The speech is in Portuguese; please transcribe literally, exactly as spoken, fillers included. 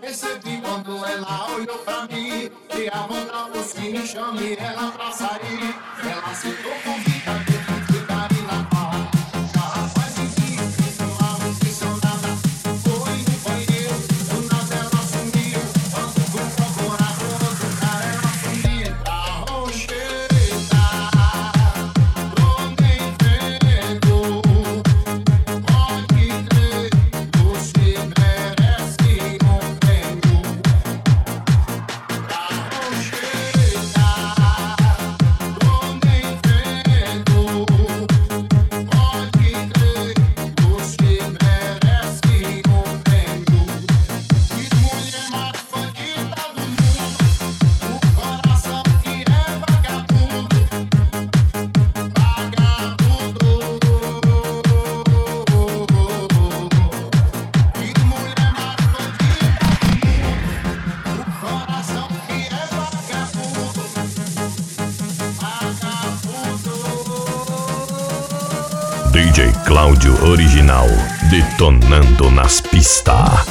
percebi quando ela olhou pra mim. Que a vontade fosse me chame ela pra sair. Ela sentou convida de ficar e lá fora. Já rapaz enfim, uma impressionada. Foi no banheiro, do nada ela sumiu. Quando fui procurar com outro cara ela sumia. Pra Rocheta, tô nem vendo. Pode crer, você merece um prêmio. Pra Rocheta, tô nem vendo. Pode crer, você merece um prêmio. Que mulher mais bandida do mundo, o coração que é vagabundo, vagabundo. Que mulher mais bandida do mundo, o coração que é vagabundo, vagabundo. D J Cláudio Original, detonando nas pistas.